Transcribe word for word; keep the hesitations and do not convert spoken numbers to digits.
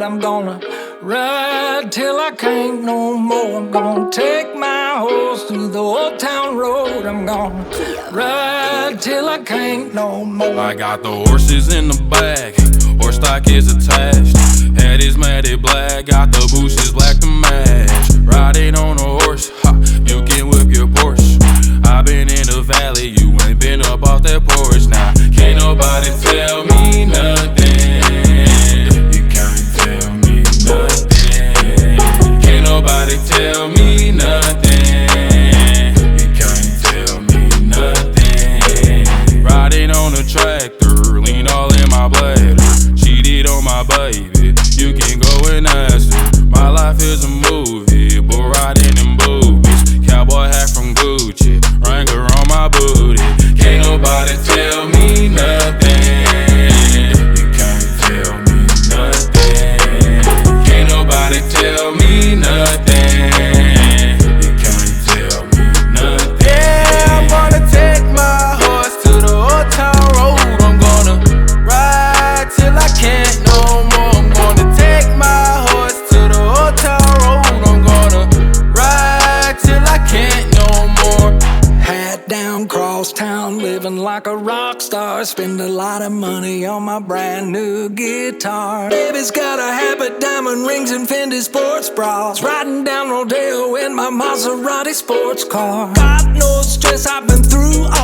I'm gonna ride till I can't no more. I'm gonna take my horse through the old town road. I'm gonna ride till I can't no more. I got the horses in the back, horse stock is attached. Head is matted black, got the bushes black to match. Riding on a horse, ha, you can whip your Porsche. I been in the valley, you ain't been up off that porch. Now, can't nobody tell me nothing. You can't tell me nothing. Can't nobody tell me nothing. You can't tell me nothing. Riding on a tractor, lean all in my bladder. Cheated on my baby, you can go and ask her. My life is a movie, bull riding in boobies. Cowboy hat from Gucci, Wrangler on my booty. Can't nobody tell me nothing. You can't tell me nothing. Can't nobody tell me nothing. You can't tell me nothing. Yeah, I'm gonna take my horse to the old town road. I'm gonna ride till I can't no more. I'm gonna take my horse to the old town road. I'm gonna ride till I can't no more. Hat down, cross town, living like a rock star. Spend a lot of money on my brand new guitar. Baby's got a habit, diamond rings and Fendi sports bras. Riding down Rodeo in my Maserati sports car. God knows stress I've been through.